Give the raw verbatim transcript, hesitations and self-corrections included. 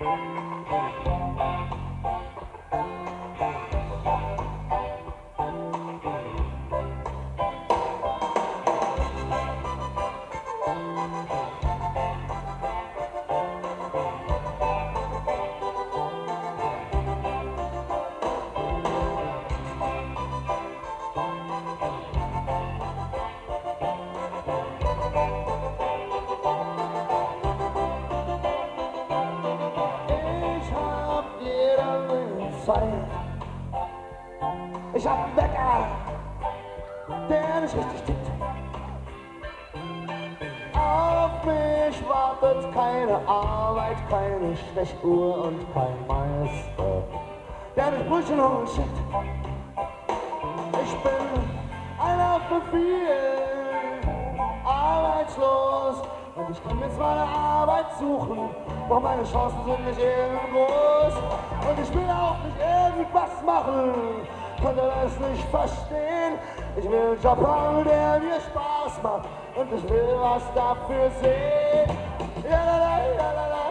Ich hab einen Wecker, der nicht richtig tickt. Auf mich wartet keine Arbeit, keine Stechuhr und kein Meister, der mich Brötchen holen schickt. Ich bin einer von vielen, arbeitslos, und ich kann mir zwar eine Arbeit suchen, doch meine Chancen sind nicht eben groß. Und ich will auch nicht irgendwas machen, konnte das nicht verstehen. Ich will einen Job haben, der mir Spaß macht, und ich will was dafür sehen. Ja, la, la, la, la, la.